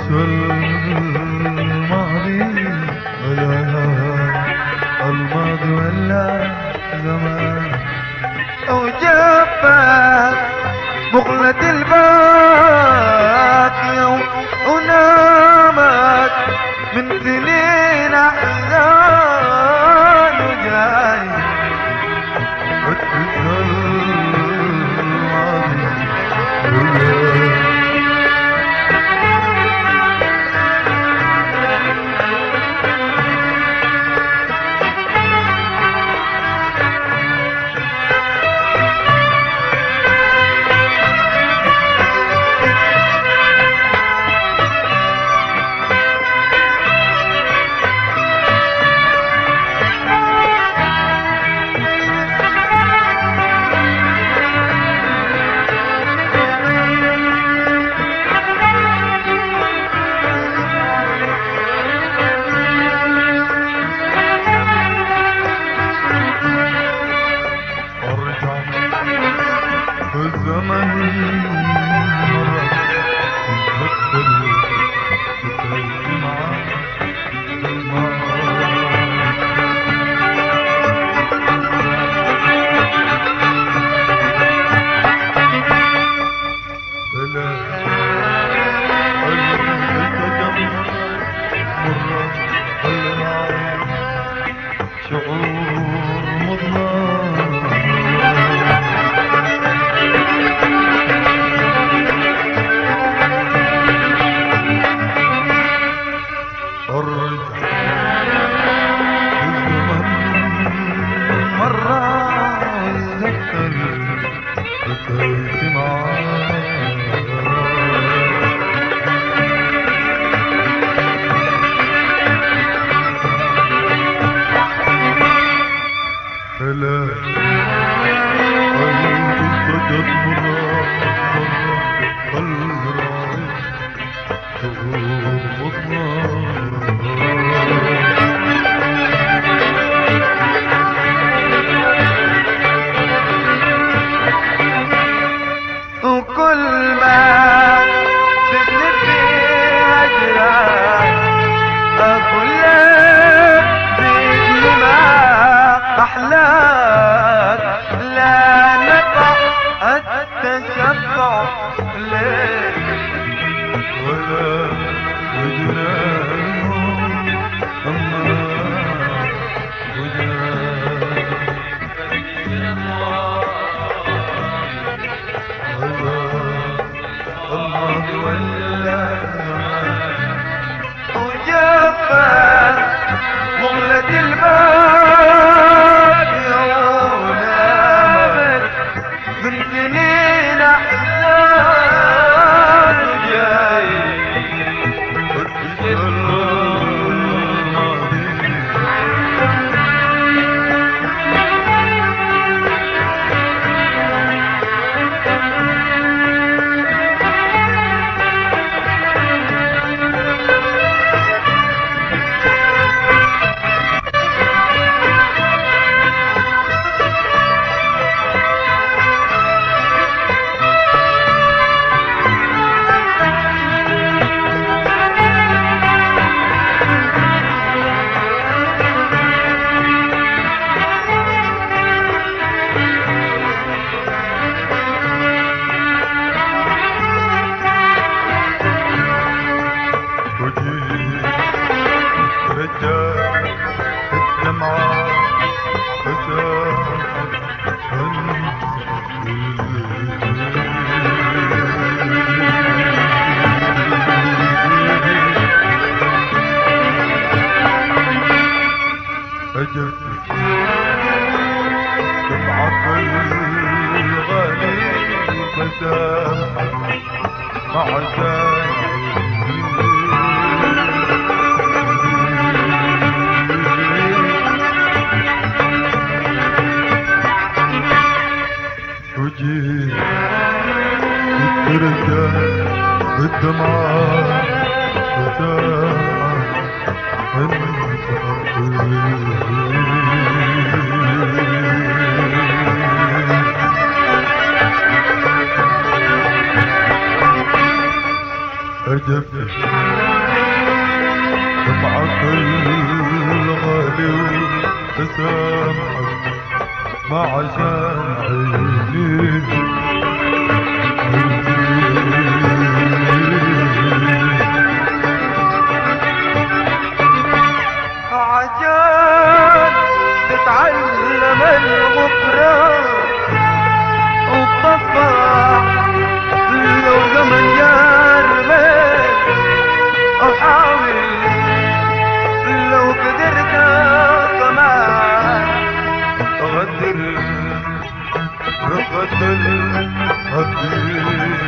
الماضي الماضي ولا زمان وجفت بغلة الباكية ونامت من سنين أحزان وجاي واتصل الماضي الزمن مرة تتذكر تتعيش معاك بلا قلبي تجمر مرة العين شعور مضمر بكيت معاك بلا قلبي سجد مرة الراعي شعور مضمر وكل ما تجلب في أجرك أقول لك بكل ما أحلاك لا نفع التشفع لك ولا وجنانهم أما وجفت مغلة الباكية ونامت من سنين أحزان جاي واتصل الماضي دمعك الغالي مسامحك مع وجيت ترجع بالدمعة مع عيني عجال تتعلم الغفران وتطفح لو زمن جربت او حاول لو قدرت كمان أغدر رقة الحبيب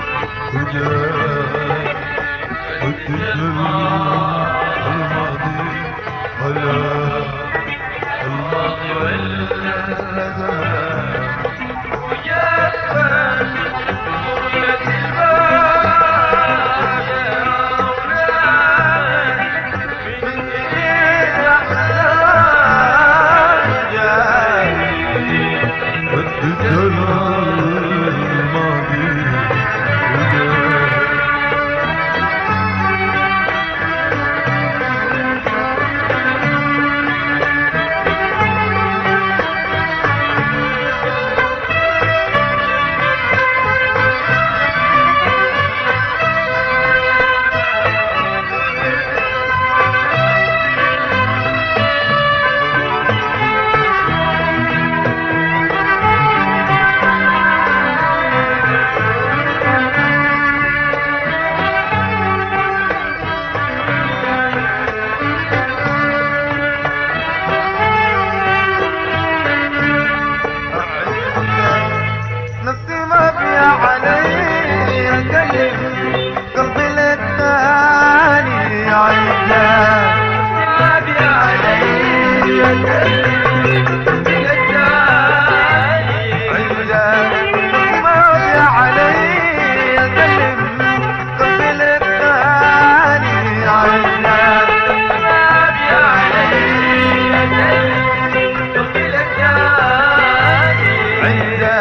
وجاء وتجل الماضي على الماضي والزمان وجاء رؤية الباب يا أولاد من إيدين أحلام جاي وتجل الماضي وجاء نفسي ما فيها علي قلب قلبي للثاني عينا نفسي ما فيها علي قلب قلبي للثاني عينا نفسي ما فيها علي قلب قلبي للثاني عينا ما فيها علي قلب قلبي للثاني عينا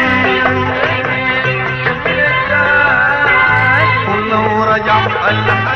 رجع